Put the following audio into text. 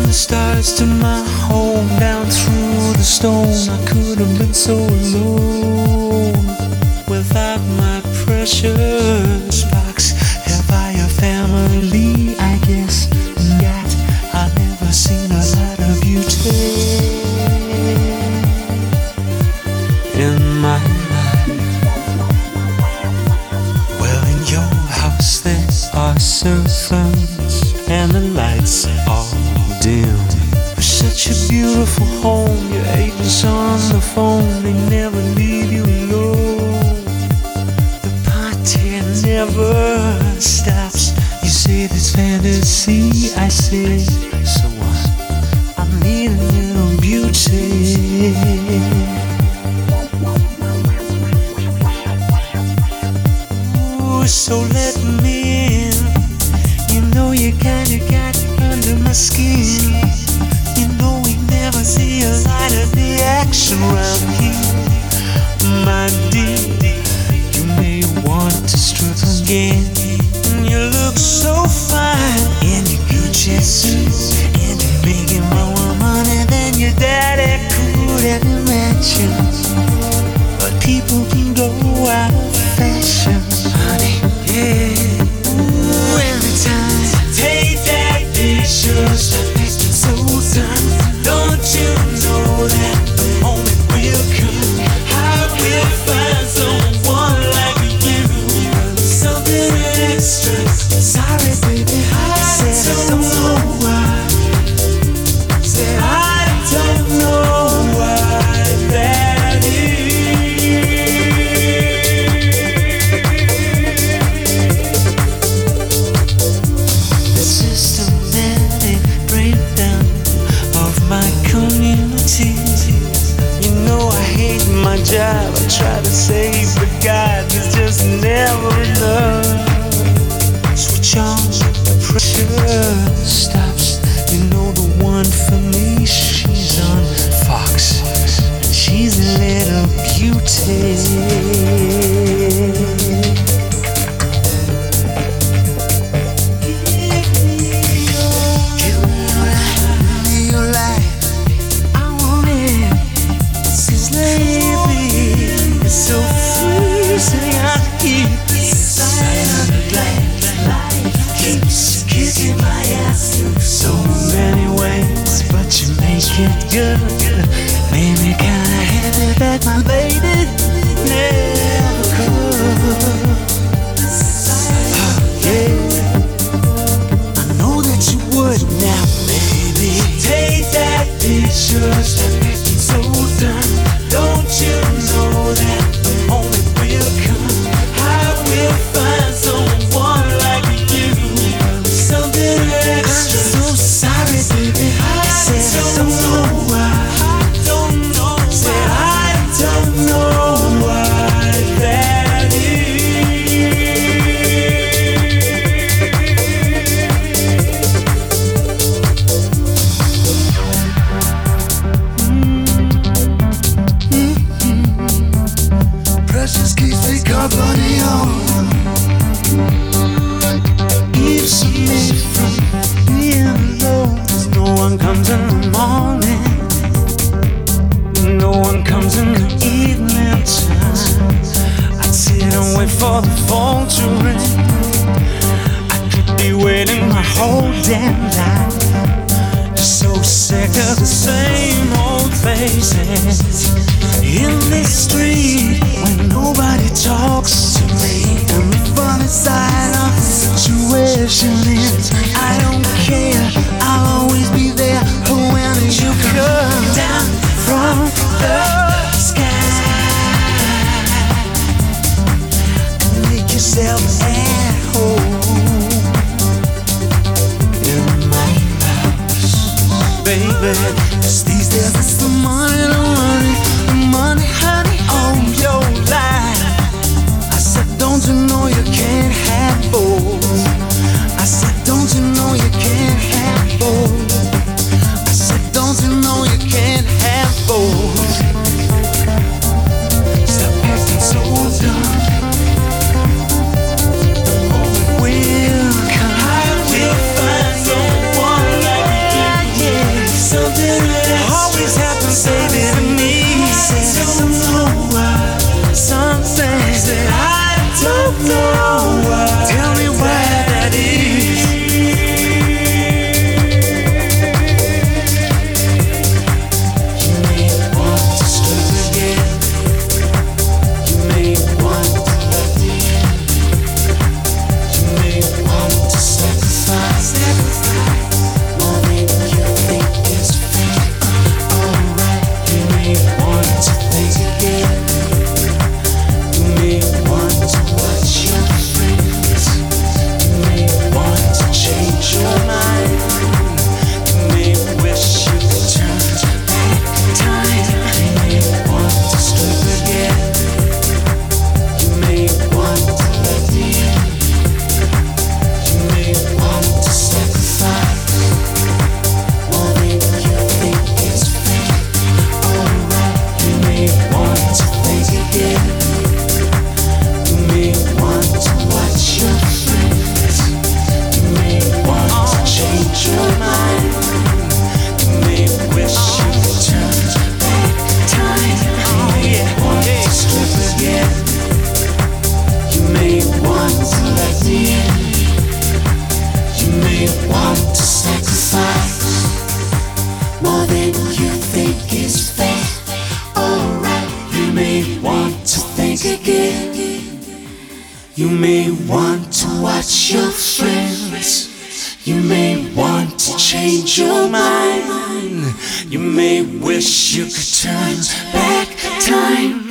stars to my home, down through the stone. I could have been so alone without my precious box. Have I a family? I guess not. I've never seen a lot of beauty in my life. Well, in your house there are servants and the lights are dim. Such a beautiful home. Your agents on the phone, they never leave you alone. The party never stops. You say it's fantasy, I say, so what? I need a little beauty. Ooh, so let me in. You know you kinda got under my skin. You know we never see a lot of the action around here. My dear, you may want to strip again. You look so fine in your Gucci suit, and you're making more money than your daddy could ever imagine. But people can go out of fashion, honey, yeah. Ooh, every time take that picture, stop acting so done. Don't you know that the moment will come? I will find someone like you, something extra. Sorry, baby, I said I don't know why. Said I don't know why that is. The systematic breakdown of my community. You know I hate my job. I try to save, but God, there's just never enough. Switch on, the pressure stops. You know the one for me, she's on Fox. She's a little beauty. It good, made me kinda happy that my lady never could. Oh, yeah, I know that you would now, baby. Take that picture, stop acting so dumb. Don't you know that the moment will come? I will find someone like you, something extra. I'm so sorry, baby. I said I don't know why. I don't know. Said I don't know why that is. Precious keeps me company on. Keeps me from being alone. No one comes in the morning, no one comes in the evening time. I'd sit and wait for the phone to ring. I could be waiting my whole damn life. Just so sick of the same old faces in this street when nobody talks to me. And the funny side of the situation is I don't care, I'll always be there when you come down from the sky and make yourself at home in my house, baby. 'Cause these days it's the money, the money, honey, on your life. I said, don't you know you can't have both? I said, don't you know you can't have both? I said, don't you know you can't have both? Stop acting so dumb. Will come. I will find someone like you. Yeah. You may want to watch your friends. You may want to change your mind. You may wish you could turn back time.